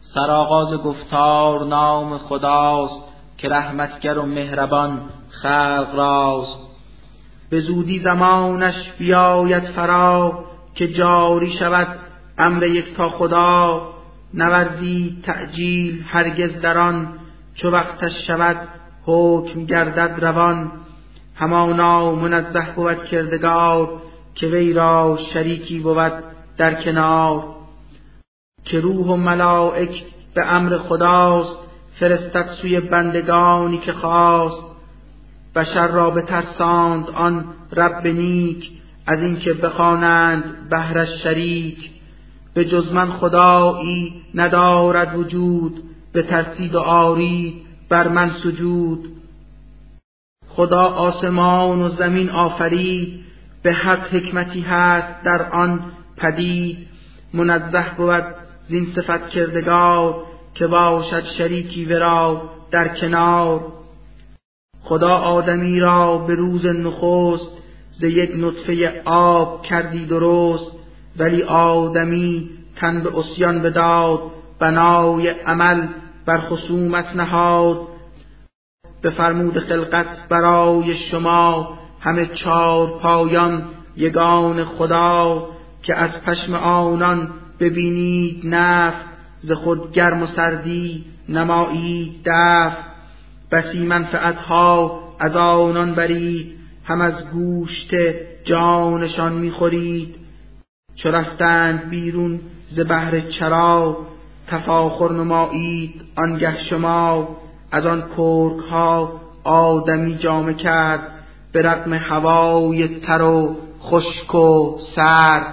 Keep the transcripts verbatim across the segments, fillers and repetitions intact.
سرآغاز گفتار نام خداست، که رحمتگر و مهربان خلق راست. به زودی زمانش بیاید فرا، که جاری شود امر یکتا خدا. نورزید تعجیل هرگز در آن، چو وقتش شود حکم گردد روان. همانا منزه بود کردگار، که وی را شریکی بود در کنار. که روح و ملائک به امر خداست، فرستد سوی بندگانی که خواست. بشر را بترساند آن رب نیک، از اینکه بخوانند بهرش شریک. به جز من خدایی ندارد وجود، بترسید و آرید بر من سجود. خدا آسمان و زمین آفرید، به حق حکمتی هست در آن پدید. منزه بود زین صفت کردگار، که باشد شریکی ورا در کنار. خدا آدمی را به روز نخست، ز یک نطفه آب کردی درست. ولی آدمی تن به عصیان بداد، بنای عمل بر خصومت نهاد. بفرمود خلقت برای شما، همه چار پایان یگان خدا. که از پشم آنان ببینید نفت، ز خود گرم و سردی نمایید دفع. بسی منفعتها از آنان برید، هم از گوشت جانشان میخورید. چو رفتند بیرون ز بحر چرا، تفاخر نمایید آنگه شما. از آن کرک ها آدمی جامه کرد، به رغم هوای تر و خشک و سرد.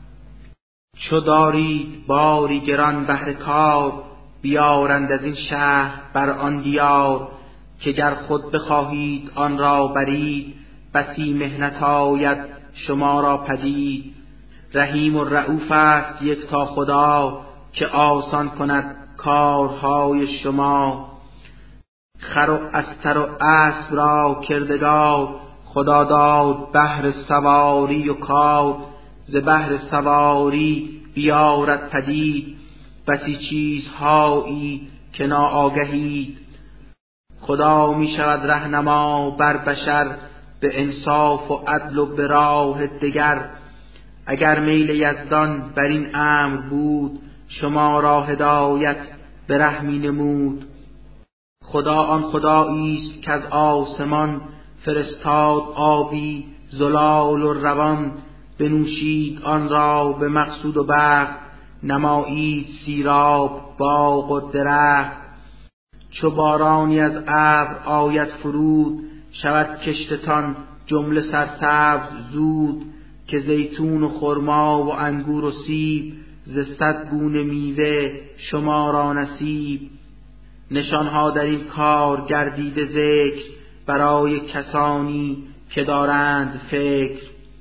چو دارید باری گران بهر کار، بیارند از این شهر بر آن دیار. که گر خود بخواهید آن را برید، بسی محنت آید شما را پدید. رحیم و رؤوف است یکتا خدا، که آسان کند کارهای شما. خر و استر و اسب را کردگار، خدا داد بهر سواری و کار. ز بهر سواری بیارد پدید، بسی چیزهایی که ناآگهید. خدا می شود رهنما بر بشر، به انصاف و عدل و به راه دگر. اگر میل یزدان بر این امر بود، شما را هدایت به ره می نمود. خدا آن خدایی است که از آسمان، فرستاد آبی زلال و روان. بنوشید آن را به مقصود و بخت، نمایید سیراب باغ و درخت. چو بارانی از ابر آید فرود، شود کشتتان جمله سرسبز زود. که زیتون و خرما و انگور و سیب، ز صد گونه میوه شما را نصیب. نشانها در این کار گردیده ذکر، برای کسانی که دارند فکر.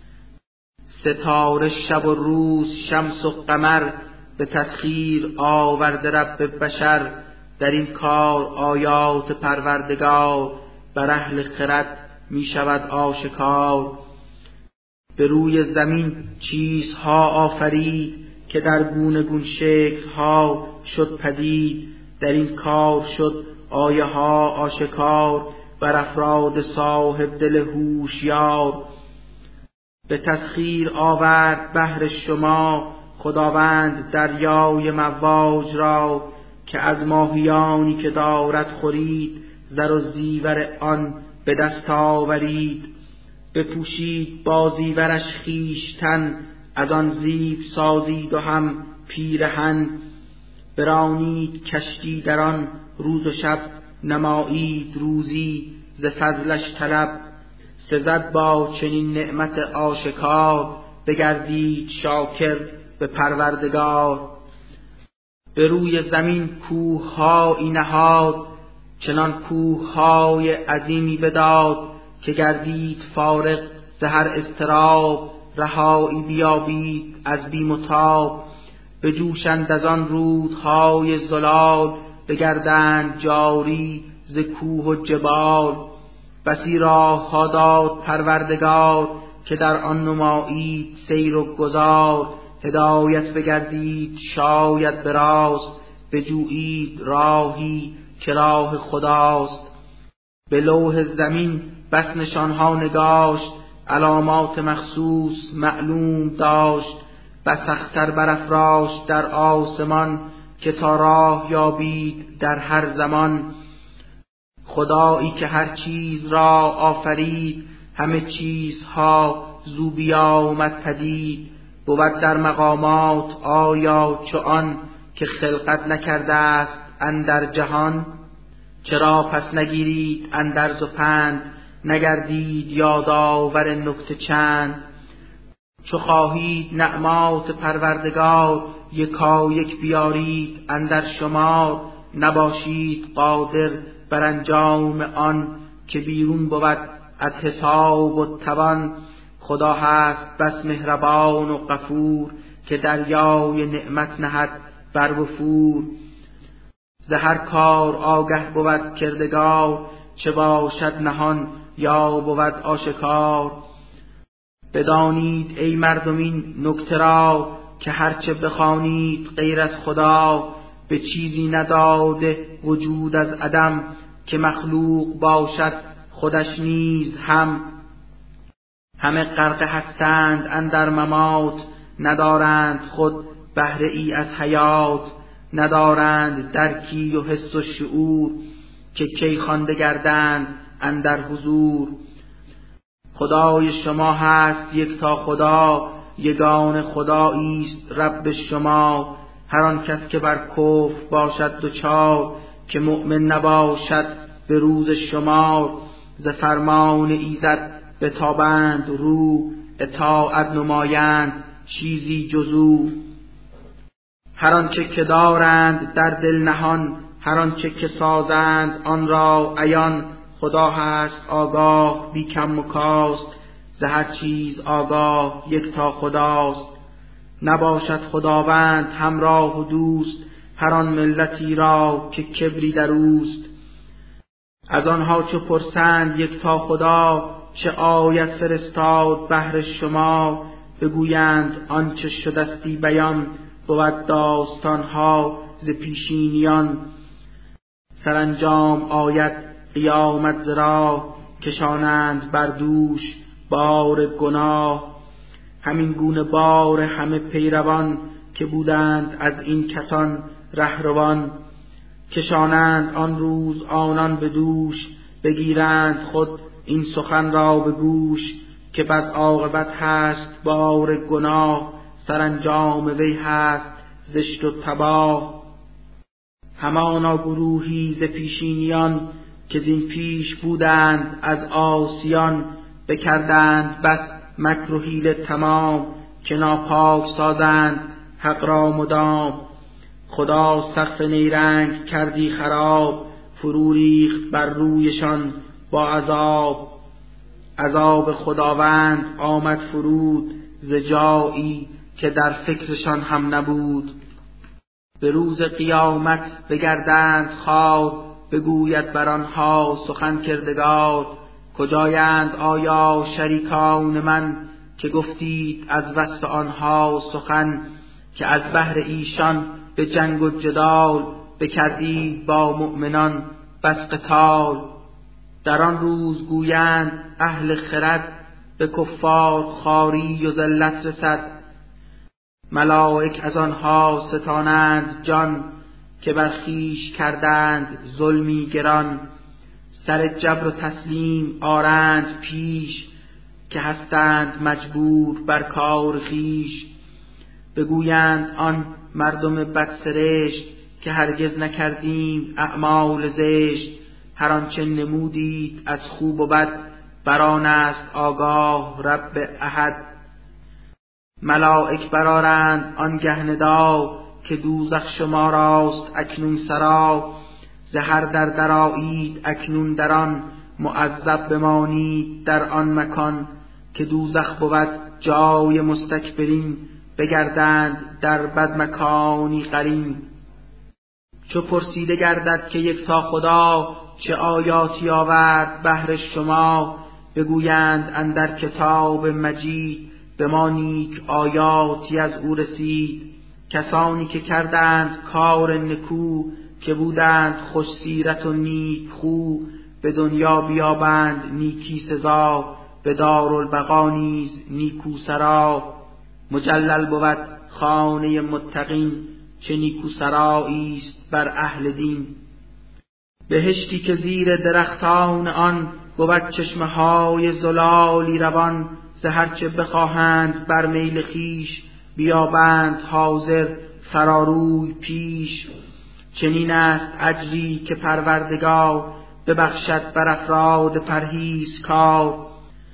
ستاره شب و روز شمس و قمر، به تسخیر آورده رب بشر. در این کار آیات پروردگار، بر اهل خرد می شود آشکار. به روی زمین چیزها آفرید، که در گونه گون شکلها شد پدید. در این کار شد آیه ها آشکار، بر افراد صاحب دل هوشیار. به تسخیر آورد بهر شما خداوند دریای مواج را. که از ماهیانی که دارد خورید، زر و زیور آن به دست آورید. بپوشید با زیورش خویشتن، از آن زیب سازید و هم پیرهن. برانید کشتی در آن روز و شب، نمایید روزی ز فضلش طلب. سزد با چنین نعمت آشکار، بگردید شاکر به پروردگار. به روی زمین کوه هایی نهاد، چنان کوه های عظیمی بداد. که گردید فارغ ز هر اضطراب، رهایی بیابید از بیم و تاب. بجوشند از آن رودهای زلال، بگردند جاری ز کوه و جبال. بسی راه ها داد پروردگار، که در آن نمایید سیر و گذار. هدایت بگردید شاید به راست، بجویید راهی که راه خداست. به لوح زمین بس نشانها نگاشت، علامات مخصوص معلوم داشت. بس اختر برافراشت در آسمان، که تا راه یابید در هر زمان. خدایی که هر چیز را آفرید، همه چیزها زو بیامد پدید. بود در مقامات آیا چو آن، که خلقت نکرده است اندر جهان. چرا پس نگیرید اندرز و پند، نگردید یادآور نکته چند. چو خواهید نعمات پروردگار، یکا یک بیارید اندر شمار. نباشید قادر بر انجام آن، که بیرون بود از حساب و توان. خدا هست بس مهربان و غفور، که دریای نعمت نهد بر وفور. ز هر کار آگه بود کردگار، چه باشد نهان یا بود آشکار. بدانید ای مردم این نکته را، که هرچه بخوانید غیر از خدا، به چیزی نداده وجود از عدم. که مخلوق باشد خودش نیز هم، همه غرقه هستند اندر ممات. ندارند خود بهره ای از حیات، ندارند درکی و حس و شعور. که کی خوانده گردند اندر حضور. خدای شما هست یکتا خدا، یگانه خداییست رب شما. هر آن کس که بر کفر باشد دچار، که مؤمن نباشد به روز شمار. ز فرمان ایزد بتابند رو، اطاعت نمایند چیزی جز او. هر آنچه که دارند در دل نهان، هر آنچه که سازند آن را عیان. خدا هست آگاه بی کم و کاست، ز هر چیز آگاه یکتا خداست. نباشد خداوند همراه و دوست، هر آن ملتی را که کبری در اوست. از آنها چو پرسند یکتا خدا، چه آیت فرستاد بهر شما. بگویند آنچه شدستی بیان، بود داستانها ز پیشینیان. سرانجام آید قیامت ز راه، کشانند بر دوش بار گناه. همین گونه بار همه پیروان، که بودند از این کسان رهروان. کشانند آن روز آنان به دوش، بگیرند خود این سخن را به گوش. که بد عاقبت هست بار گناه، سرانجام وی هست زشت و تباه. همانا گروهی ز پیشینیان، که زین پیش بودند از عاصیان. بکردند بس مکر و حیله تمام، که ناپاک سازند حق را مدام. خدا سقف نیرنگ کردی خراب، فرو ریخت بر رویشان با عذاب. عذاب خداوند آمد فرود، ز جایی که در فکرشان هم نبود. به روز قیامت بگردند خوار، بگوید بر آنها سخن کردگار. کجایند آیا شریکان من، که گفتید از وصف آنها سخن. که از بهر ایشان به جنگ و جدال، بکردید با مؤمنان بس قتال. در آن روز گویند اهل خرد، به کفار خواری و ذلت رسد. ملائک از آنها ستانند جان، که بر خویش کردند ظلمی گران. سر جبر و تسلیم آرند پیش، که هستند مجبور بر کار خویش. بگویند آن مردم بدسرشت، که هرگز نکردیم اعمال زشت. هر آنچه نمودید از خوب و بد، بر آن است آگاه رب احد. ملائک برآرند آنگه ندا، که دوزخ شما راست اکنون سرا. ز هر در درآیید اکنون در آن، معذب بمانید در آن مکان. که دوزخ بود جای مستکبرین، بگردند در بد مکانی قرین. چو پرسیده گردد که یکتا خدا، چه آیاتی آورد بهر شما. بگویند اندر کتاب مجید، به ما نیک آیاتی از او رسید. کسانی که کردند کار نکو، که بودند خوش سیرت و نیک خو. به دنیا بیابند نیکی سزا، به دارالبقا نیز نیکو سرا. مجلل بود خانه متقین، چه نیکو سرایی است بر اهل دین. بهشتی که زیر درختان آن، بود چشمه های زلالی روان. ز هر چه بخواهند بر میل خویش، بیابند حاضر فراروی پیش. چنین است اجری که پروردگار، ببخشد بر افراد پرهیزکار.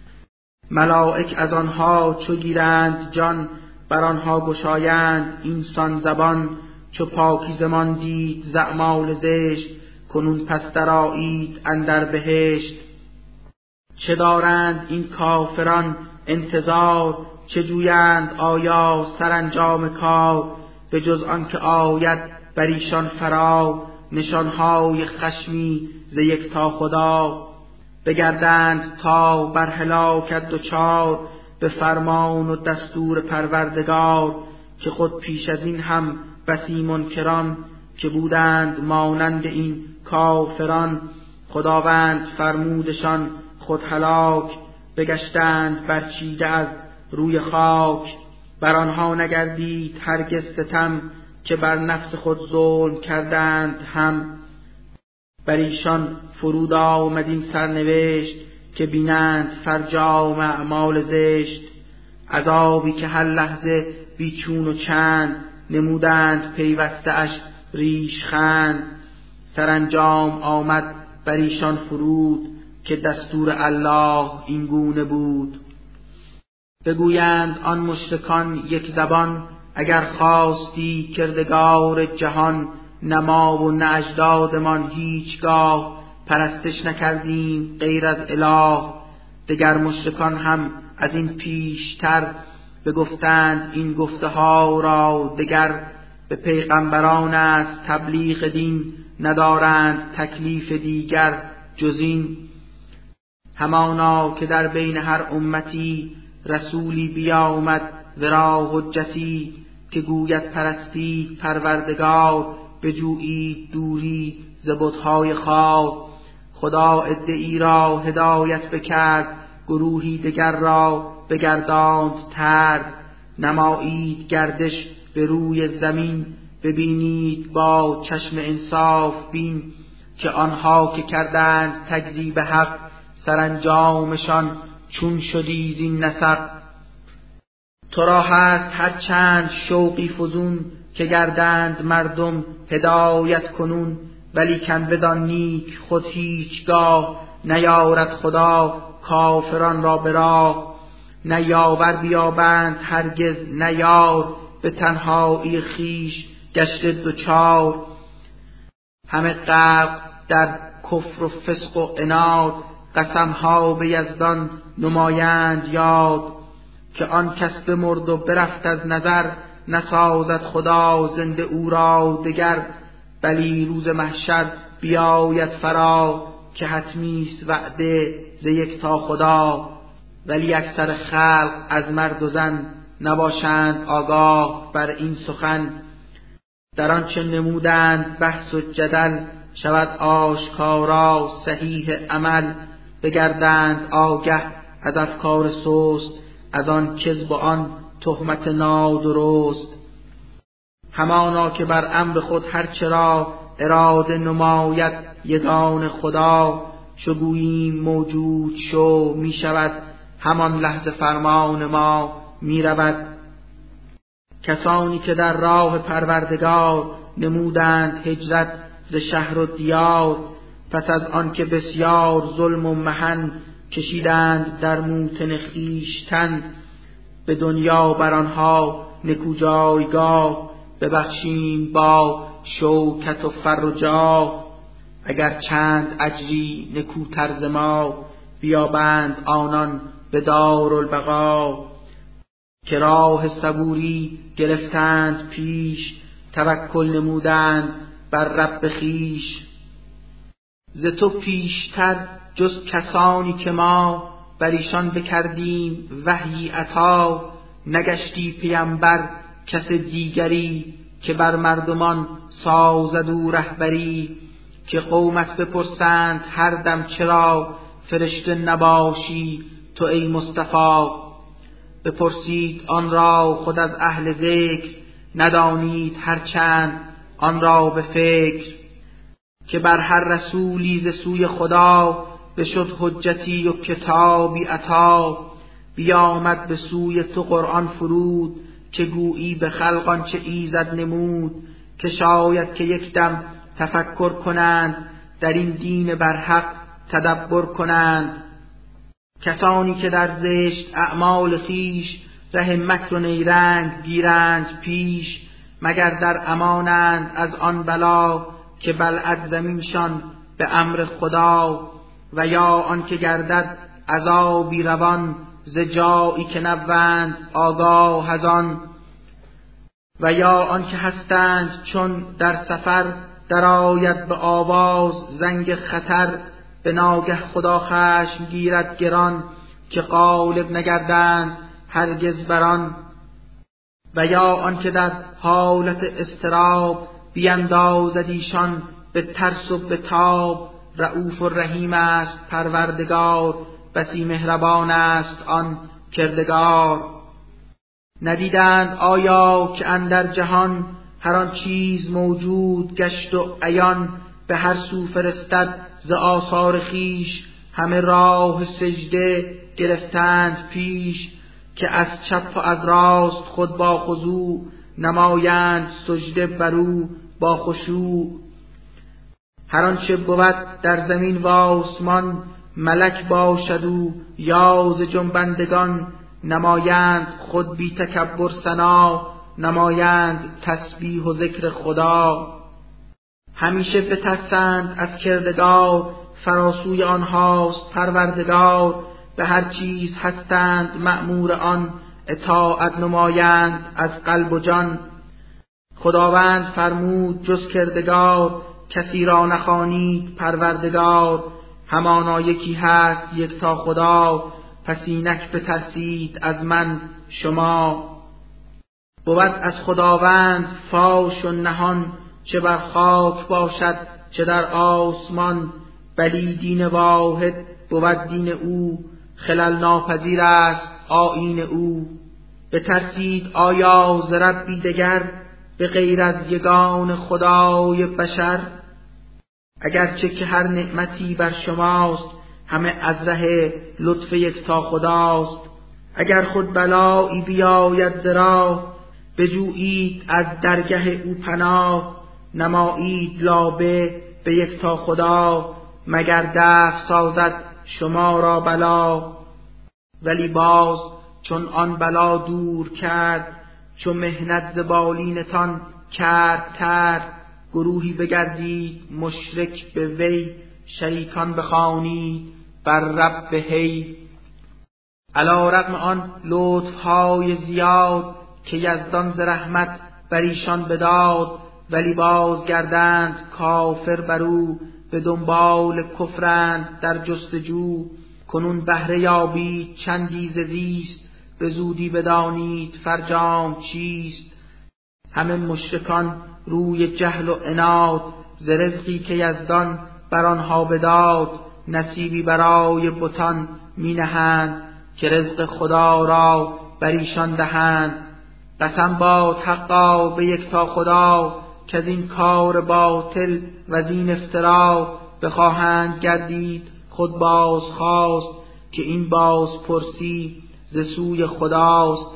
ملائک از آنها چو گیرند جان، بر آنها گشایند اینسان زبان. چو پاکیزه ماندید ز اعمال زشت، کنون پس درآیید اندر بهشت. چه دارند این کافران انتظار، چه جویند آیا سرانجام کار. به جز آن که آید بر ایشان فرا، نشانهای خشمی ز یکتا خدا. بگردند تا بر هلاکت دچار، به فرمان و دستور پروردگار. که خود پیش از این هم بسی منکران، که بودند مانند این کافران. خداوند فرمودشان خود هلاک، بگشتند برچیده از روی خاک. بر آنها نگردید هرگز ستم، که بر نفس خود ظلم کردند هم. بر ایشان فرود آمد این سرنوشت، که بینند فرجام اعمال زشت. عذابی که هر لحظه بیچون و چند، نمودند پیوسته اش ریش خند. سرانجام آمد بر ایشان فرود، که دستور الله این گونه بود. بگویند آن مشرکان یک زبان، اگر خواستی کردگار جهان. نه ما و نه اجدادمان هیچگاه، پرستش نکردیم غیر از اله. دگر مشرکان هم از این پیشتر، بگفتند این گفته ها را دگر. به پیغمبران است تبلیغ دین، ندارند تکلیف دیگر جز این. همانا که در بین هر امتی، رسولی بیامد ورا حجتی. که گوید پرستی پروردگار، بجویید دوری ز بت‌های خوار. خدا عده‌ای را هدایت بکرد، گروهی دگر را بگرداند ترد. نمایید گردش به روی زمین، ببینید با چشم انصاف بین. که آنها که کردند تکذیب حق، سرانجامشان چون شدی زین نسق. تو را هست هر چند شوقی فزون، که گردند مردم هدایت کنون. ولیکن بدان نیک خود هیچگاه، نیارد خدا کافران را به راه. نه یاور بیابند هرگز نه یار، به تنهایی خویش گشته دوچار. همه غرق در کفر و فسق و عناد، قسمها به یزدان نمایند یاد. که آن کس بمرد و برفت از نظر، نسازد خدا زنده او را دگر. بلی روز محشر بیاید فرا، که حتمیست وعده ز یکتا خدا. ولی اکثر خلق از مرد و زن، نباشند آگاه بر این سخن. در آنچه نمودند بحث و جدل، شود آشکارا صحیح عمل. بگردند آگه از افکار سست، از آن کذب و آن تهمت نادرست. همانا که بر امر خود هرچرا، اراده نماید یگان خدا. چو گوییم موجود شو می شود، همان لحظه فرمان ما می رود. کسانی که در راه پروردگار، نمودند هجرت ز شهر و دیار. پس از آن که بسیار ظلم و محن، کشیدند در موطن خویشتن. به دنیا بر آنها نکو جایگاه، ببخشیم با شوکت و فر و جاه. اگر چند اجری نکوتر ز ما، بیابند آنان به دارالبقا. که راه صبوری گرفتند پیش، توکل نمودند بر رب خویش. ز تو پیشتر جز کسانی که ما، بر ایشان بکردیم وحی عطا. نگشتی پیمبر کس دیگری که بر مردمان سازد او رهبری. که قومت بپرسند هر دم چرا فرشته نباشی تو ای مصطفی. بپرسید آن را خود از اهل ذکر، ندانید هرچند آن را به فکر. که بر هر رسولی ز سوی خدا، بشد حجتی و کتابی عطا. بیامد به سوی تو قرآن فرود، که گویی به خلق آنچه ایزد نمود. که شاید که یک دم تفکر کنند، در این دین برحق تدبر کنند. کسانی که در زشت اعمال خویش، ره مکر و نیرنگ گیرند پیش. مگر در امانند از آن بلا، که بلعد زمینشان به امر خدا. و یا آن که گردد عذابی روان، ز جایی که نبوند آگاه از آن. و یا آن که هستند چون در سفر، درآید به آواز زنگ خطر. به ناگه خدا خشم گیرد گران، که غالب نگردند هرگز بران. و یا آن که در حالت اضطراب، بیندازد ایشان به ترس و به تاب. رؤوف و رحیم است پروردگار، بسی مهربان است آن کردگار. ندیدند آیا که اندر جهان، هر آن چیز موجود گشت و عیان. به هر سو فرستد ز آثار خویش، همه راه سجده گرفتند پیش. که از چپ و از راست خود با خضوع، نمایند سجده برو با خشوع. هر آنچه بود در زمین و آسمان، ملک باشد او یا ز جنبندگان. نمایند خود بی تکبر ثنا، نمایند تسبیح و ذکر خدا. همیشه بترسند از کردگار، فراسوی آنهاست پروردگار. به هر چیز هستند مأمور آن، اطاعت نمایند از قلب و جان. خداوند فرمود جز کردگار، کسی را نخوانید پروردگار. همانا یکی هست یکتا خدا، پس اینک بترسید از من شما. بود از خداوند فاش و نهان، چه بر خاک باشد چه در آسمان. بلی دین واحد بود دین او، خلل ناپذیر است آیین او. بترسید آیا ز ربی دگر، به غیر از یگان خدای بشر. اگرچه که هر نعمتی بر شماست، همه از ره لطف یکتا خداست. اگر خود بلایی بیاید ز راه، بجویید از درگه او پناه. نمایید لابه به یکتا خدا، مگر دفع سازد شما را بلا. ولی باز چون آن بلا دور کرد، چون محنت ز بالینتان کرد کرد. گروهی بگردید مشرک به وی، شریکان بخوانید بر رب هی. علی رغم آن لطفهای زیاد، که یزدان ز رحمت بر ایشان بداد. ولی باز گردند کافر برو، به دنبال کفرند در جستجو. کنون بهره یابید چندی ز زیست، به زودی بدانید فرجام چیست. همه مشرکان روی جهل و عناد، ز رزقی که یزدان بر آنها بداد. نصیبی برای بتان می نهند، که رزق خدا را بر ایشان دهند. قسم باد حقا به یکتا خدا، که از این کار باطل و از این افترا. بخواهند گردید خود باز خواست، که این باز پرسی ز سوی خداست.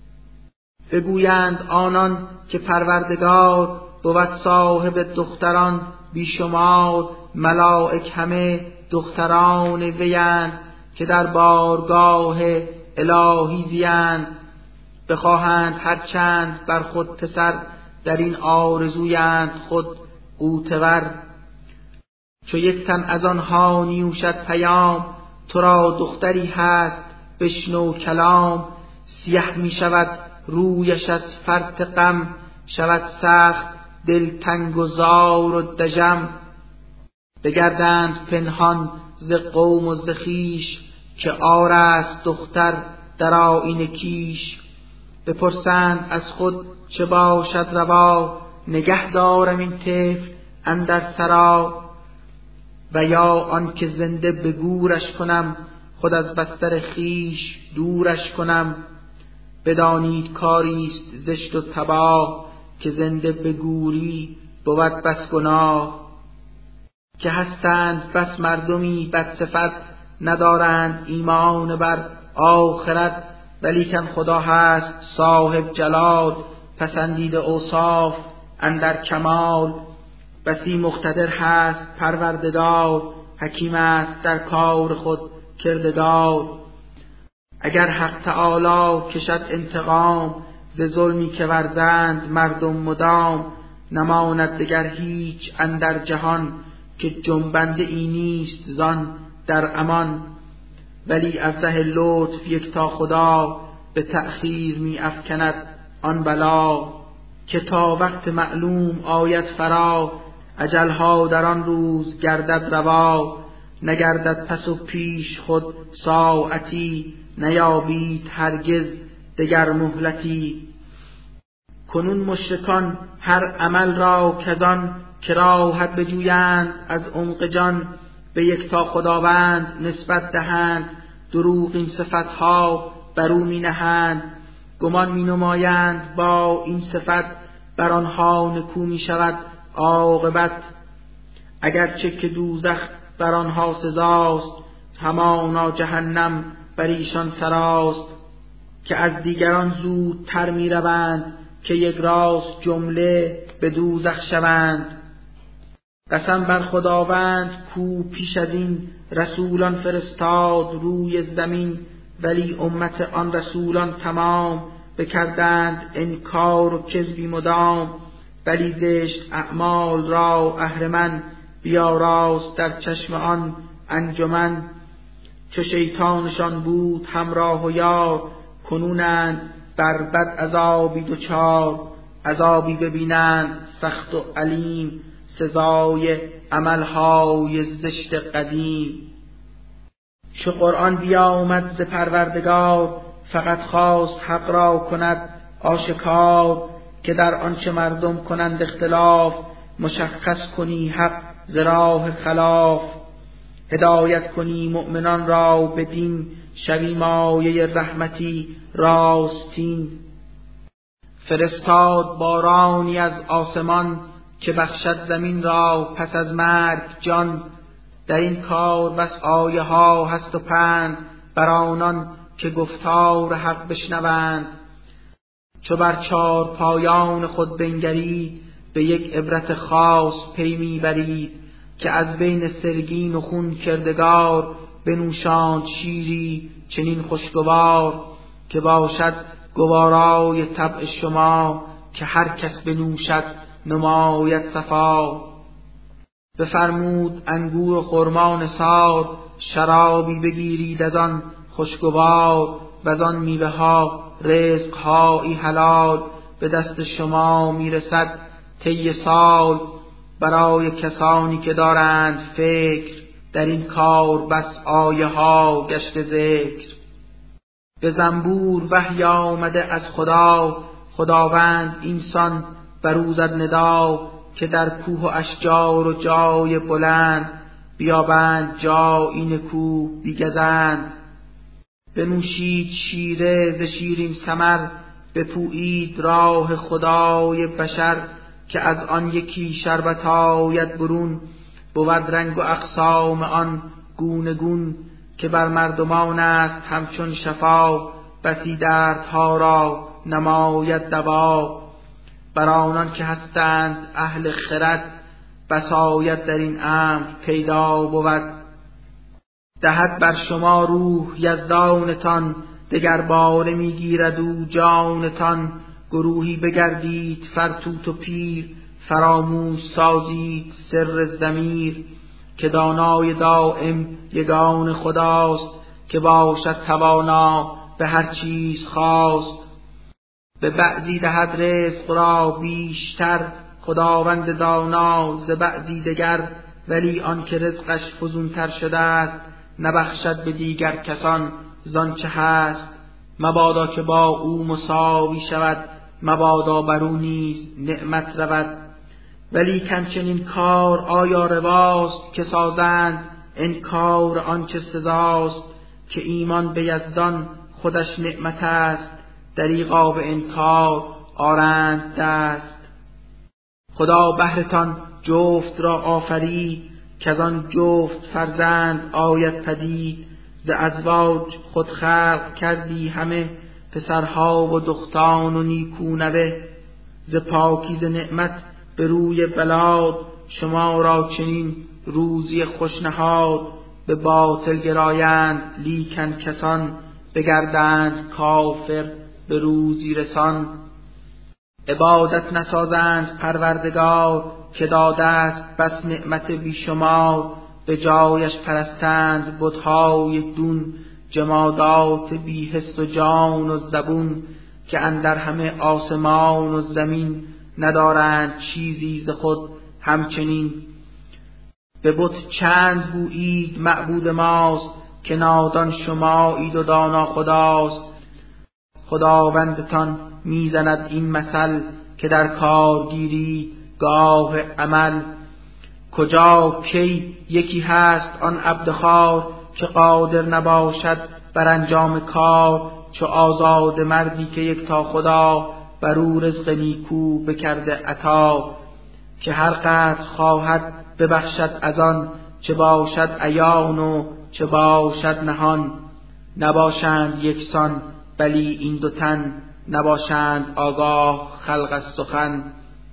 بگویند آنان که پروردگار، بود صاحب دختران بیشمار. ملائک همه دختران ویند، که در بارگاه الهی زیند. بخواهند هرچند بر خود پسر، در این آرزویند خود غوطه‌ور. چو یک تن از آنها نیوشد پیام، تو را دختری هست بشنو کلام. سیه می شود رویش از فرط غم، شود سخت دلتنگ و زار و دژم. بگردند پنهان ز قوم و ز خویش، که عار است دختر در آیین کیش. بپرسند از خود چه باشد روا، نگه دارم این طفل اندر سرا. و یا آن که زنده به گورش کنم، خود از بستر خیش دورش کنم. بدانید کاریست زشت و تباه، که زنده به گوری بود بس گناه. که هستند بس مردمی بدصفت، ندارند ایمان بر آخرت. ولیکن خدا هست صاحب جلال، پسندیده اوصاف اندر کمال. بسی مقتدر هست پروردگار، حکیم است در کار خود کردگار. اگر حق تعالی کشد انتقام، ز ظلمی که ورزند مردم مدام. نماند دگر هیچ اندر جهان، که جنبنده ای نیست زان در امان. ولی از ره لطف یکتا خدا، به تأخیر می افکند آن بلا. که تا وقت معلوم آید فرا، اجلها در آن روز گردد روا. نگردد پس و پیش خود ساعتی، نیابید هرگز دگر مهلتی. کنون مشرکان هر عمل را کزان، کراهت بجویند از عمق جان. به یکتا خداوند نسبت دهند، دروغ این صفتها برو می نهند. گمان می نمایند با این صفت، بر آنها نکو می شود عاقبت. اگرچه که دوزخ بر آنها سزاست، همانا جهنم بر ایشان سراست. که از دیگران زودتر می روند، که یک راست جمله به دوزخ شوند. قسم بر خداوند کو پیش از این، رسولان فرستاد روی زمین. ولی امت آن رسولان تمام، بکردند انکار و کذبی مدام. ولی زشت اعمال را اهرمن، بیاراست در چشم آن انجمن. چو شیطانشان بود همراه و یار، کنونند بر بد عذابی دوچار. عذابی ببینند سخت و علیم، سزای عملهای زشت قدیم. چو قرآن بیامد ز پروردگار، فقط خواست حق را کند آشکار. که در آنچه مردم کنند اختلاف، مشخص کنی حق ز راه خلاف. هدایت کنی مؤمنان را به دین، شوی مایه رحمتی راستین. فرستاد بارانی از آسمان، که بخشد زمین را پس از مرگ جان. در این کار بس آیه ها هست و پند، بر آنان که گفتار حق بشنوند. چو بر چار پایان خود بنگرید، به یک عبرت خاص پی می برید. که از بین سرگین و خون کردگار، بنوشاند شیری چنین خوشگوار. که باشد گوارای طبع شما، که هر کس بنوشد نماید صفا. بفرمود انگور و خرما نثار، شرابی بگیرید از آن خوشگوار. و زان میوه ها رزقهایی حلال، به دست شما میرسد طی سال. برای کسانی که دارند فکر، در این کار بس آیه ها گشت ذکر. به زنبور وحی آمده از خدا، خداوند اینسان بروزد ندا. که در کوه و اشجار و جای بلند، بیابند جایی نکو بیگزند. بنوشید شیره ز شیرین ثمر، بپویید راه خدای بشر. که از آن یکی شربت آید برون، بود رنگ و اقسام آن گونه گون. که بر مردمان است همچون شفا، بسی دردها را نماید دوا. بر آنان که هستند اهل خرد، بسایت در این امر پیدا بود. دهد بر شما روح یزدانتان، دگر باره میگیرد او جانتان. گروهی بگردید فرتوت و پیر، فراموش سازید سر ضمیر. که دانای دائم یگان خداست، که باشد توانا به هر چیز خواست. به بعضی دهد رزق را بیشتر، خداوند دانا ز بعضی دگر. ولی آن که رزقش فزونتر شده است، نبخشد به دیگر کسان زان چه هست. مبادا که با او مساوی شود، مبادا بر او نیز نعمت رود. ولی چنین کار آیا رواست، که سازند انکار آنچه سزاست. که ایمان به یزدان خودش نعمت است، دریغا به انکار آرند دست. خدا بهرتان جفت را آفرید، که از آن جفت فرزند آید پدید. ز ازواج خود خلق کردی همه، پسرها و دختان و نیکونوه. ز پاکیزه نعمت به روی بلاد، شما را چنین روزی خوش نهاد. به باطل گرایند لیکن کسان، بگردند کافر به روزی رسان. عبادت نسازند پروردگار، که داده است بس نعمت بیشمار. به جایش پرستند بت‌های دون، جمادات بی حس و جان و زبون. که اندر همه آسمان و زمین، ندارند چیزی ز خود همچنین. به بت چند گویید معبود ماست، که نادان شمایید و دانا خداست. خداوندتان میزند این مثل، که در کار گیرید گاه عمل. کجا کی یکی هست آن عبدخوار، که قادر نباشد بر انجام کار. چو آزاد مردی که یکتا خدا، بر او رزق نیکو بکرده عطا. که هر قدر خواهد ببخشد از آن، چه باشد عیان و چه باشد نهان. نباشند یکسان بلی این دو تن، نباشند آگاه خلق از سخن.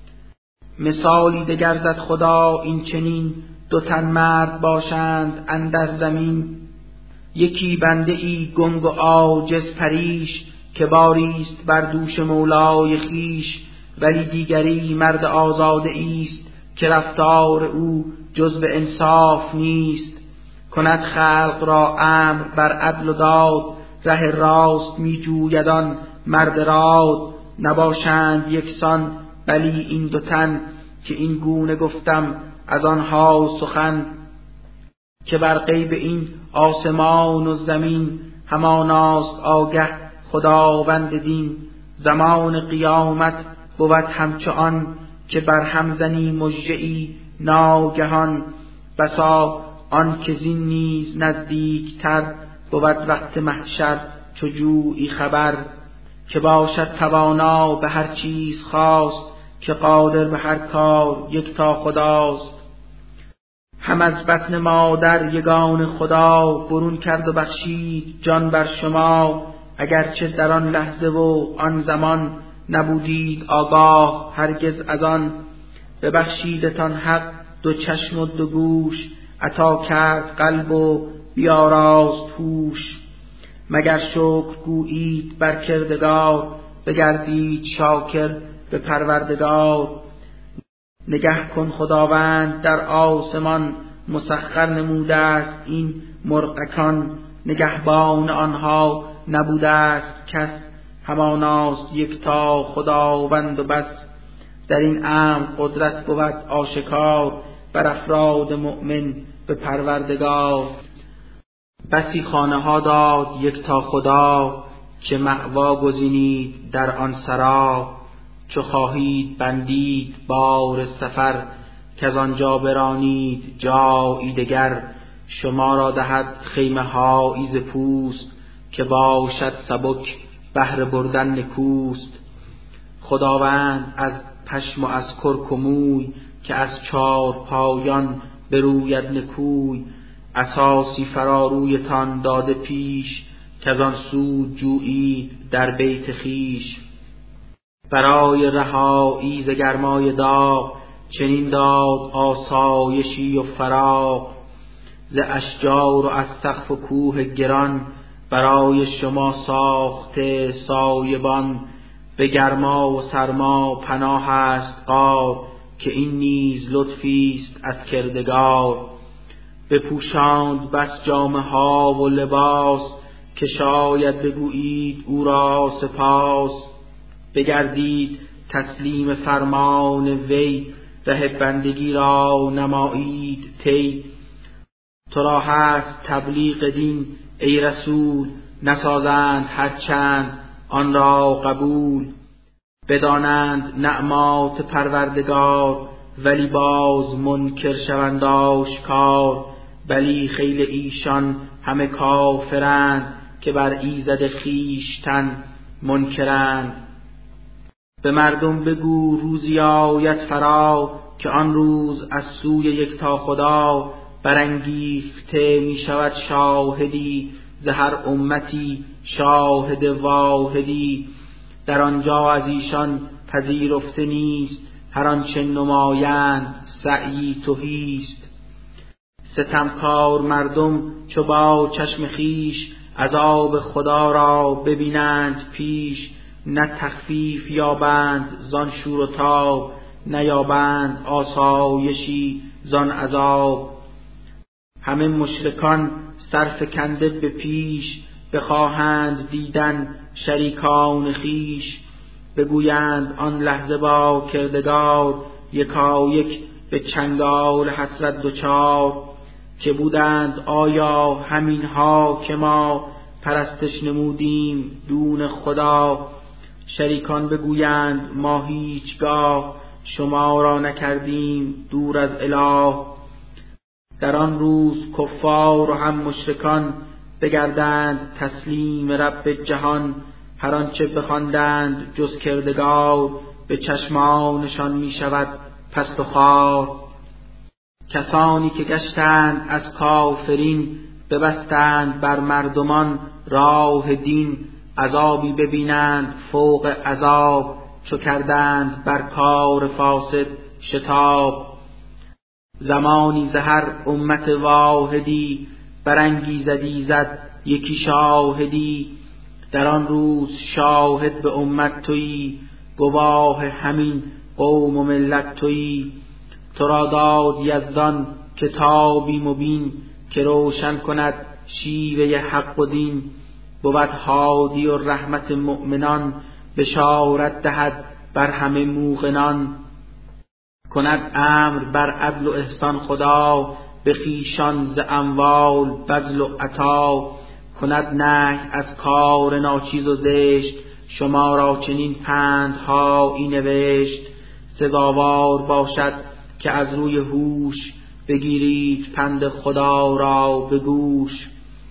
مثالی دگر زد خدا این چنین، دو تن مرد باشند اندر زمین. یکی بنده ای گنگ و عاجز پریش، که باریست بر دوش مولای خیش. ولی دیگری مرد آزاده ایست، که رفتار او جز به انصاف نیست. کند خلق را امر بر عدل و داد، ره راست می جویدان مرد راد. نباشند یکسان بلی این دو تن، که این گونه گفتم از آنها سخن. که بر غیب این آسمان و زمین، هماناست آگه خداوند دین. زمان قیامت بود همچو آن، که بر هم زنی مژه‌ای ناگهان. بسا آن که زین نیز نزدیکتر، بود وقت محشر چو جویی خبر. که باشد توانا به هر چیز خواست، که قادر به هر کار یکتا خداست. هم از بطن مادر یگان خدا، برون کرد و بخشید جان بر شما. اگرچه در آن لحظه و آن زمان، نبودید آگاه هرگز از آن. ببخشیدتان حق دو چشم و دو گوش، عطا کرد قلب و بیاراست هوش. مگر شکر گویید بر کردگار، بگردید شاکر به پروردگار. نگه کن خداوند در آسمان، مسخر نموده است این مرغکان. نگهبان آنها نبوده است کس، هماناست یکتا خداوند و بس. در این امر قدرت بود آشکار، بر افراد مؤمن به پروردگار. بسی خانه ها داد یکتا خدا، که مأوا گزینید در آن سرا. چو خواهید بندید بار سفر، که از آنجا برانید جایی دگر. شما را دهد خیمه هایی ز پوست، که باشد سبک بهر بردن نکوست. خداوند از پشم و از کرک و موی، که از چار پایان بروید نکوی. اساسی فرارویتان داده پیش، که از آن سود جویید در بیت خیش. برای رهایی ز گرمای داغ، چنین داد آسایشی و فراغ. ز اشجار و از سقف و کوه گران، برای شما ساخته سایبان. به گرما و سرما پناه است غار، که این نیز لطفی است از کردگار. بپوشاند بس جامه ها و لباس، که شاید بگویید او را سپاس. بگردید تسلیم فرمان وی، ره بندگی را نمایید طی. تو را هست تبلیغ دین ای رسول، نسازند هرچند آن را قبول. بدانند نعمات پروردگار، ولی باز منکر شوند آشکار. بلی خیل ایشان همه کافرند، که بر ایزد خویشتن منکرند. به مردم بگو روزی آید فرا، که آن روز از سوی یکتا خدا برانگیخته می شود شاهدی، ز هر امتی شاهد واحدی. در آنجا از ایشان پذیرفته نیست، هر آنچه نمایند سعی تهیست. ستمکار مردم چو با چشم خویش، عذاب خدا را ببینند پیش. نه تخفیف یابند زان شور و تاب، نیابند آسایشی زان عذاب. همه مشرکان سرفکنده به پیش، بخواهند دیدن شریکان خویش. بگویند آن لحظه با کردگار، یکایک به چنگال حسرت دچار. که بودند آیا همینها که ما، پرستش نمودیم دون خدا. شریکان بگویند ما هیچگاه، شما را نکردیم دور از اله. در آن روز کفار و هم مشرکان، بگردند تسلیم رب جهان. هر آنچه بخواندند جز کردگار، به چشمانشان می شود پست و خوار. کسانی که گشتند از کافرین، ببستند بر مردمان راه دین. عذابی ببینند فوق عذاب، چو کردند بر کار فاسد شتاب. زمانی ز هر امت واحدی، برانگیزد زد یکی شاهدی. در آن روز شاهد به امت تویی، گواه همین قوم و ملت تویی. تو را داد یزدان کتابی مبین، که روشن کند شیوه حق و دین. بود هادی و رحمت مؤمنان، بشارت دهد بر همه موقنان. کند امر بر عدل و احسان خدا، به خویشان ز اموال بذل و عطا. کند نهی از کار ناچیز و زشت، شما را چنین پندهایی نوشت. سزاوار باشد که از روی هوش، بگیرید پند خدا را به گوش.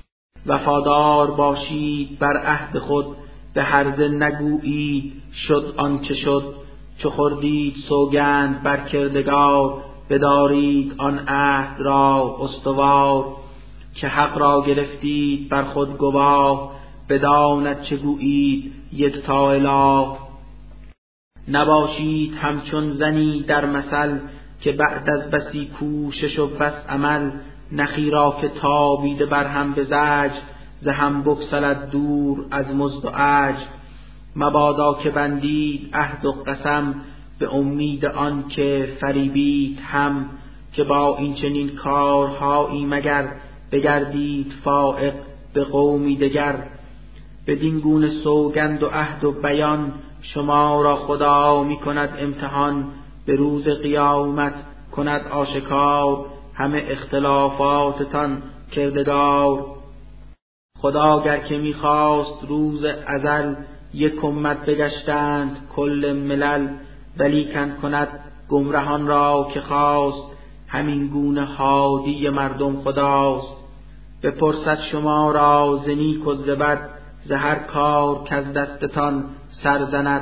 وفادار باشید بر عهد خود، به هرزه نگویید شد آنچه شد. چو خوردید سوگند بر کردگار، بدارید آن عهد را استوار. که حق را گرفتید بر خود گواه، بداند چه گویید یکتا اله. نباشید همچون زنی در مثل، که بعد از بسی کوشش و بس عمل. نخی را که تابیده بر هم به زجر، ز هم بگسلد دور از مزد و اجر. مبادا که بندید عهد و قسم، به امید آن که فریبید هم. که با این چنین کارهایی مگر، بگردید فائق به قومی دگر. بدین گونه سوگند و عهد و بیان، شما را خدا می کند امتحان. به روز قیامت کند آشکار، همه اختلافاتتان کردگار. خدا گر که می خواست روز ازل، یک امت بگشتند کل ملل. ولیکن کند گمرهان را که خواست، همین گونه هادی مردم خداست. بپرسد شما را ز نیک و ز بد، ز هر کار کز دستتان سر زند.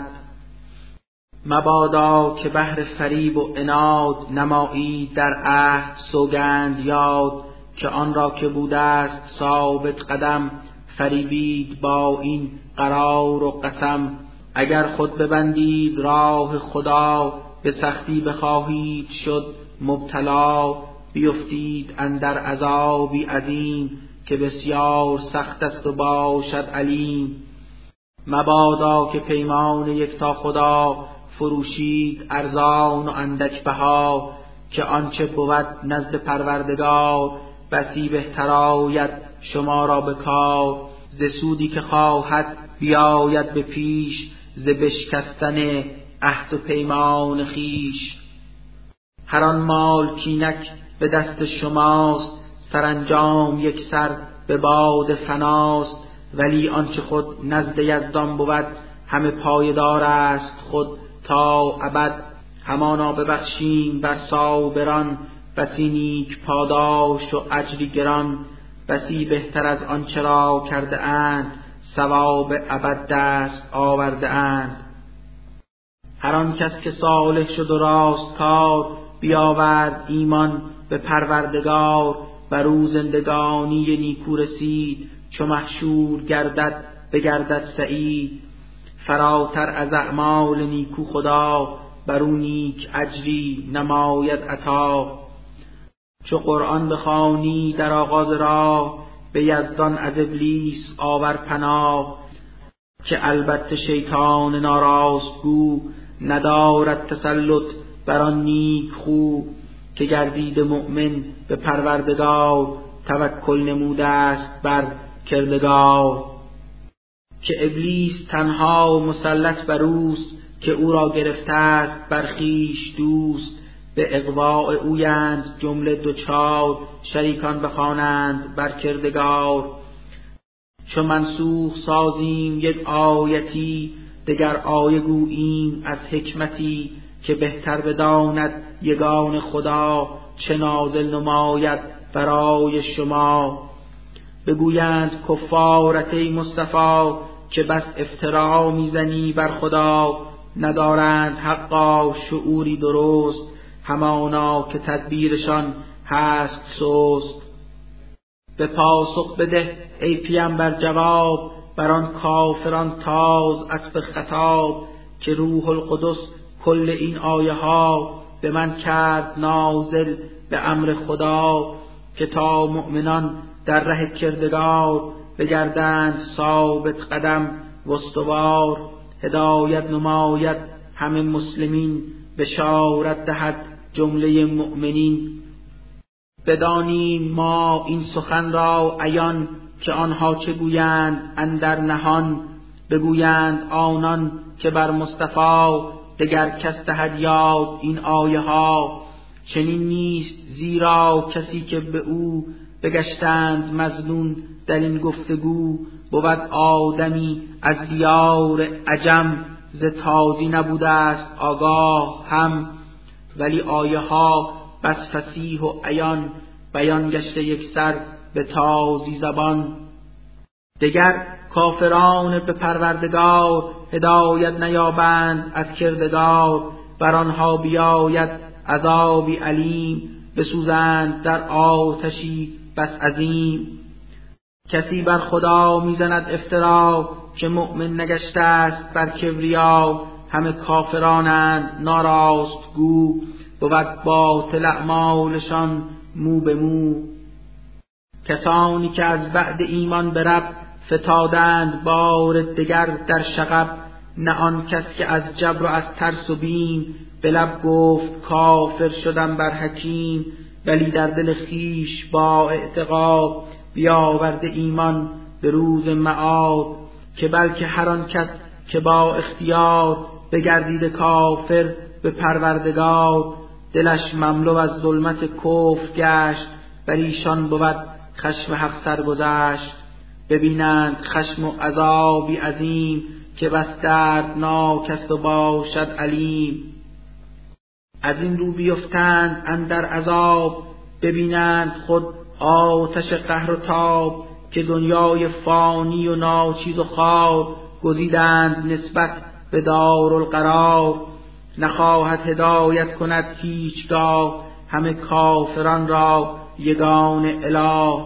مبادا که بهر فریب و عناد، نمایید در عهد سوگند یاد. که آن را که بوده است ثابت قدم، فریبید با این قرار و قسم. اگر خود ببندید راه خدا، به سختی بخواهید شد مبتلا. بیفتید اندر عذابی عظیم، که بسیار سخت است و باشد علیم. مبادا که پیمان یکتا خدا، فروشید ارزان و اندک بها. که آنچه بود نزد پروردگار، بسی بهتر آید شما را به کار. ز سودی که خواهد بیاید به پیش، ز بشکستن عهد و پیمان خویش. هر آن مال کینک به دست شماست، سرانجام یک سر به باد فناست. ولی آنچه خود نزد یزدان بود همه پایدار است خود تا ابد. همانا ببخشیم بر صابران بسی نیک پاداش و اجری گران، بسی بهتر از آنچه را کرده اند ثواب ابد دست آورده اند. هر آن کس که صالح شد و راست کار، بیاورد ایمان به پروردگار، بر او زندگانی نیکو رسید، چو محشور گردد بگردد سعید. فراتر از اعمال نیکو خدا، بر او نیک اجری نماید عطا. چو قرآن بخوانی در آغاز راه، به یزدان از ابلیس آور پناه. که البته شیطان ناراستگو، ندارد تسلط بر آن نیک خو. که گردید مؤمن به پروردگار، توکل نموده است بر کردگار. که ابلیس تنها مسلط بر اوست، که او را گرفته است بر خویش دوست. به اغواء اویند جمله دوچار، شریکان بخوانند بر کردگار. چو منسوخ سازیم یک آیتی، دگر آیه گوییم از حکمتی. که بهتر بداند یگان خدا، چه نازل نماید برای شما. بگویند کفارت ای مصطفی، که بس افترا میزنی بر خدا. ندارند حقا شعوری درست، همانا که تدبیرشان هست سست. به پاسخ بده ای پیامبر جواب، بر آن کافران تاز اسب خطاب. که روح القدس کل این آیه ها، به من کرد نازل به امر خدا. که تا مؤمنان در ره کردگار، بگردند ثابت قدم و استوار. هدایت نماید همه مسلمین، بشارت دهد جمله مؤمنین. بدانیم ما این سخن را عیان، که آنها چه گویند اندر نهان. بگویند آنان که بر مصطفی، دگر کس دهد یاد این آیه ها. چنین نیست زیرا کسی که به او، بگشتند مظنون در این گفتگو. بود آدمی از دیار عجم، ز تازی نبوده است آگاه هم. ولی آیه ها بس فصیح و عیان، بیان گشته یک سر به تازی زبان. دگر کافران به پروردگار، هدایت نیابند از کردگار. بر آنها بیاید عذابی علیم، بسوزند در آتشی بس عظیم. کسی بر خدا میزند افترا، که مؤمن نگشته است بر کبریا. همه کافرانند ناراست گو، بود باطل اعمالشان مو به مو. کسانی که از بعد ایمان به رب، فتادند بار دگر در شغب. نه آن کس که از جبر و از ترس و بیم، به لب گفت کافر شدم بر حکیم. ولی در دل خیش با اعتقاد، بیاورده ایمان به روز معاد. که بلکه هر آن کس که با اختیار، بگردید کافر به پروردگار. دلش مملو از ظلمت کفر گشت، بر ایشان بود خشم حق سرگذشت. ببینند خشم و عذابی عظیم، که بس دردناک است و باشد علیم. از این رو بیفتند اندر عذاب، ببینند خود آتش قهر و تاب. که دنیای فانی و ناچیز و خوار، گزیدند نسبت به دارالقرار. نخواهد هدایت کند هیچگاه، همه کافران را یگان اله.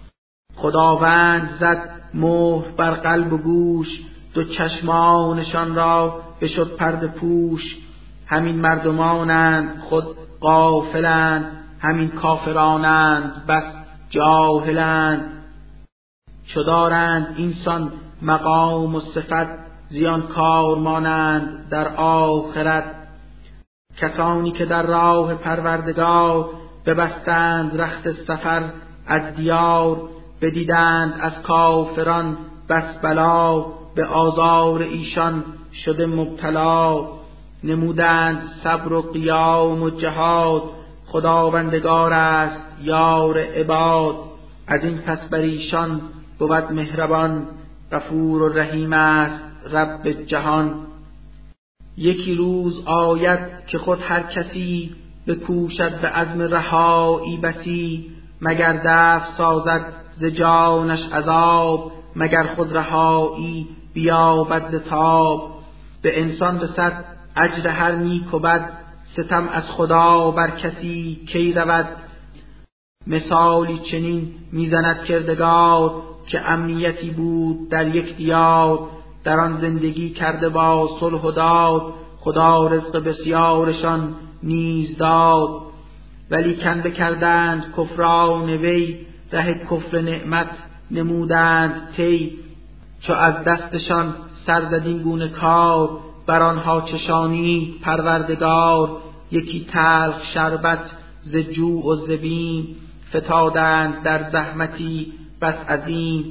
خداوند زد مهر بر قلب و گوش، دو چشمانشان را بشد پرده پوش. همین مردمانند خود غافلند، همین کافرانند بس جاهلند. چو دارند اینسان مقام و صفت، زیان کار مانند در آخرت. کسانی که در راه پروردگار، ببستند رخت سفر از دیار. بدیدند از کافران بس بلا، به آزار ایشان شده مبتلا. نمودند صبر و قیام و جهاد، خداوندگار است یار عباد. از این پس بر ایشان بود مهربان، غفور و رحیم است رب جهان. یکی روز آید که خود هر کسی بکوشد به عزم رهایی بسی، مگر دفع سازد ز جانش عذاب، مگر خود رهایی بیابد ز تاب. به انسان رسد اجر هر نیک و بد، ستم از خدا بر کسی کی رود. مثالی چنین میزند کردگار، که امنیتی بود در یک دیار، در آن زندگی کرده با صلح و داد، خدا رزق بسیارشان نیز داد. ولی کن بکردند کفران وی، ره کفر نعمت نمودند طی. چو از دستشان سر زد این گونه کار، بر آنها چشانی پروردگار. یکی تلخ شربت ز جوع و ز بیم، فتادند در زحمتی بس عظیم.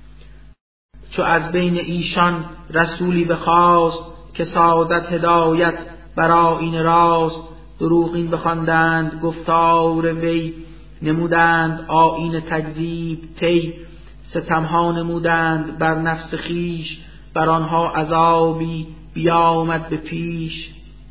چو از بین ایشان رسولی بخواست، که سازد هدایت بر آیین راست. دروغین بخواندند گفتار وی، نمودند آیین تکذیب طی. ستمها نمودند بر نفس خویش، بر آنها عذابی بیامد به پیش.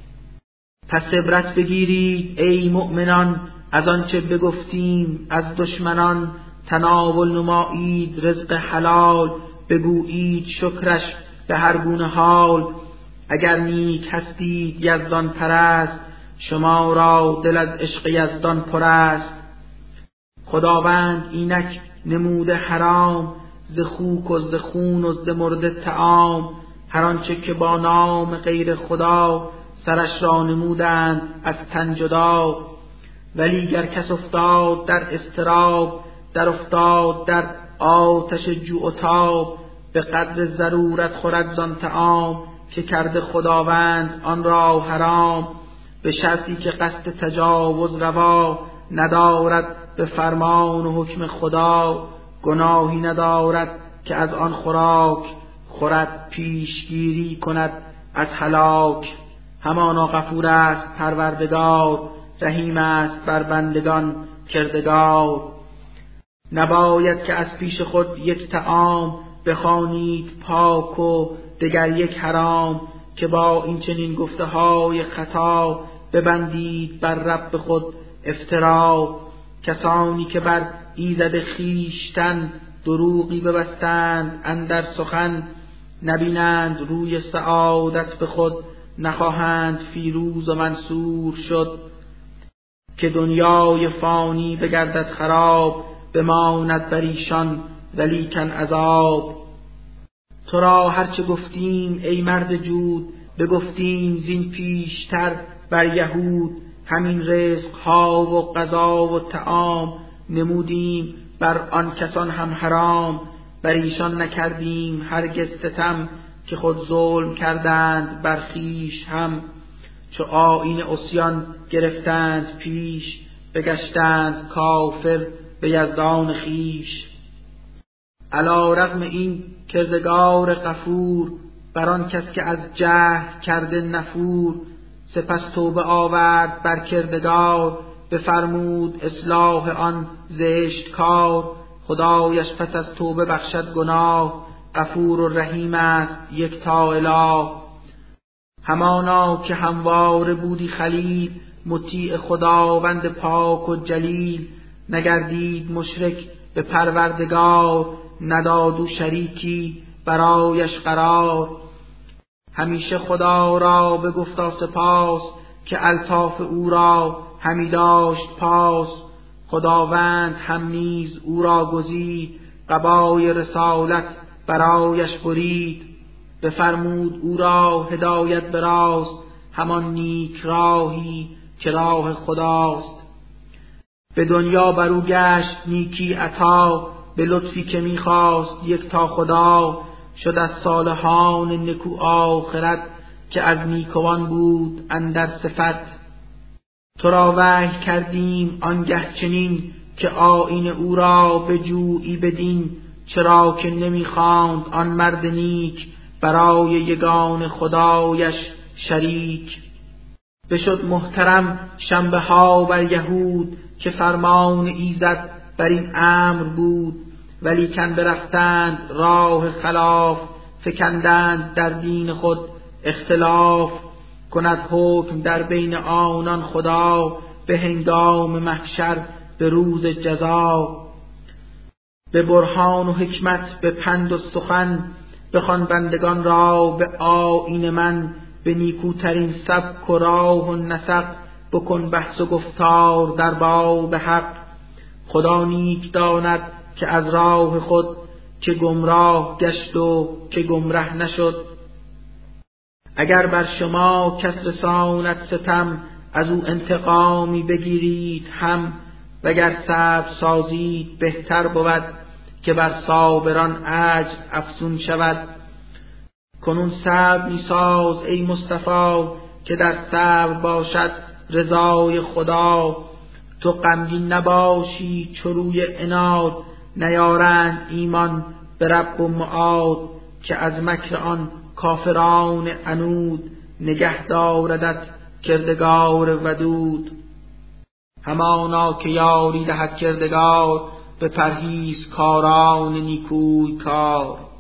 پس عبرت بگیرید ای مؤمنان، از آنچه بگفتیم از دشمنان. تناول نمایید رزق حلال، بگویید شکرش به هر گونه حال. اگر نیک هستید یزدان پرست، شما را دل از عشق یزدان پر است. خداوند اینک نموده حرام، ز خوک و ز خون و ز مرده طعام. هر آنچه که با نام غیر خدا، سرش را نمودند از تن جدا. ولی گر کس افتاد در اضطراب، در افتاد در آتش جوع و تاب. به قدر ضرورت خورد زان طعام، که کرده خداوند آن را حرام. به شرطی که قصد تجاوز روا، ندارد به فرمان و حکم خدا. گناهی ندارد که از آن خوراک، خورد پیشگیری کند از هلاک. همانا غفور است پروردگار، رحیم است بر بندگان کردگار. نباید که از پیش خود یک طعام، بخوانید پاک و دگر یک حرام. که با این چنین گفته های خطا، ببندید بر رب خود افترا. کسانی که بر ایزد خویشتن، دروغی ببستند اندر سخن. نبینند روی سعادت به خود، نخواهند فیروز و منصور شد. که دنیای فانی بگردد خراب، بماند بر ایشان ولیکن عذاب. تو را هرچه گفتیم ای مرد جود، بگفتیم زین پیشتر بر یهود. همین رزقها و غذا و طعام، نمودیم بر آن کسان هم حرام. بر ایشان نکردیم هرگز ستم، که خود ظلم کردند بر خویش هم. چو آیین عصیان گرفتند پیش، بگشتند کافر به یزدان خویش. علی رغم این کردگار غفور، بر آن کس که از جهل کرده نفور. سپس توبه آورد بر کردگار، بفرمود اصلاح آن زشت کار. خدایش پس از توبه بخشد گناه، غفور و رحیم است یکتا اله. همانا که همواره بودی خلیل، مطیع خداوند پاک و جلیل. نگردید مشرک به پروردگار، نداد او شریکی برایش قرار. همیشه خدا را بگفتا سپاس، که الطاف او را همی داشت پاس. خداوند هم نیز او را گزید، قبای رسالت برایش برید. بفرمود او را هدایت به راست، همان نیک راهی که راه خداست. به دنیا بر او گشت نیکی عطا، به لطفی که میخواست یک تا خدا. شد از صالحان نکو آخرت، که از نیکوان بود اندر صفت. تو را وحی کردیم آنگه چنین، که آیین او را بجویی بدین. چرا که نمیخواند آن مرد نیک، برای یگان خدایش شریک. بشد محترم شنبه ها بر یهود، که فرمان ایزد بر این امر بود. ولیکن برفتند راه خلاف، فکندند در دین خود اختلاف. کند حکم در بین آنان خدا، به هنگام محشر به روز جزا. به برهان و حکمت به پند و سخن، بخوان بندگان را به آیین من. به نیکوترین سبک و راه و نسق، بکن بحث و گفتار در باب حق. خدا نیک داند که از راه خود، که گمراه گشت و که گمره نشد. اگر بر شما کس رساند ستم، از او انتقامی بگیرید هم. وگر صبر سازید بهتر بود، که بر صابران اجر افزون شود. کنون صبر می ساز ای مصطفی، که در صبر باشد رضای خدا. تو غمگین نباشی چو روی عناد، نیارند ایمان به رب و معاد. که از مکر آن کافران عنود، نگه داردت کردگار ودود. همانا که یاری دهد کردگار، به پرهیز کاران نیکوی کار.